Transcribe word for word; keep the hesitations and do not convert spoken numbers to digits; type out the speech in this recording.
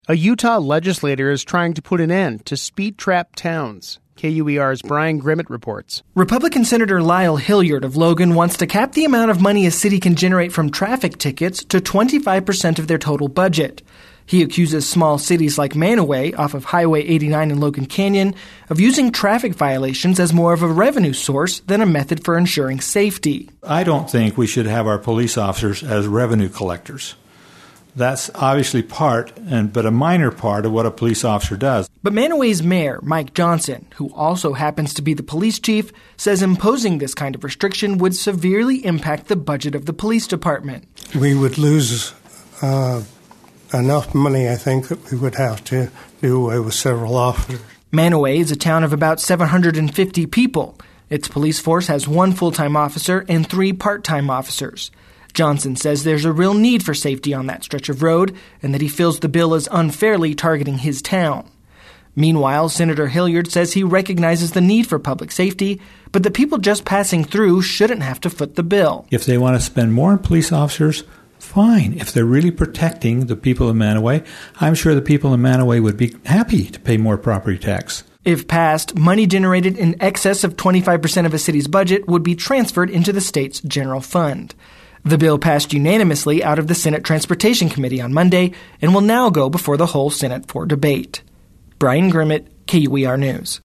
A Utah legislator is trying to put an end to speed trap towns. K U E R's Brian Grimmett reports. Republican Senator Lyle Hilliard of Logan wants to cap the amount of money a city can generate from traffic tickets to twenty-five percent of their total budget. He accuses small cities like Manaway, off of Highway eighty-nine in Logan Canyon, of using traffic violations as more of a revenue source than a method for ensuring safety. I don't think we should have our police officers as revenue collectors. That's obviously part, and but a minor part of what a police officer does. But Manaway's mayor, Mike Johnson, who also happens to be the police chief, says imposing this kind of restriction would severely impact the budget of the police department. We would lose uh, enough money, I think, that we would have to do away with several officers. Manaway is a town of about seven hundred fifty people. Its police force has one full-time officer and three part-time officers. Johnson says there's a real need for safety on that stretch of road and that he feels the bill is unfairly targeting his town. Meanwhile, Senator Hilliard says he recognizes the need for public safety, but the people just passing through shouldn't have to foot the bill. If they want to spend more on police officers, fine. If they're really protecting the people of Manaway, I'm sure the people in Manaway would be happy to pay more property tax. If passed, money generated in excess of twenty-five percent of a city's budget would be transferred into the state's general fund. The bill passed unanimously out of the Senate Transportation Committee on Monday and will now go before the whole Senate for debate. Brian Grimmett, K U E R News.